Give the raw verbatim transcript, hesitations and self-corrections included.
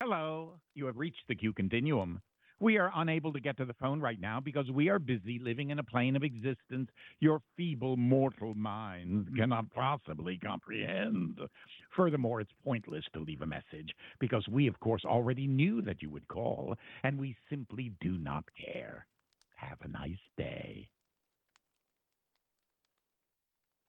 Hello, you have reached the Q Continuum. We are unable to get to the phone right now because we are busy living in a plane of existence your feeble mortal minds cannot possibly comprehend. Furthermore, it's pointless to leave a message because we, of course, already knew that you would call, and we simply do not care. Have a nice day.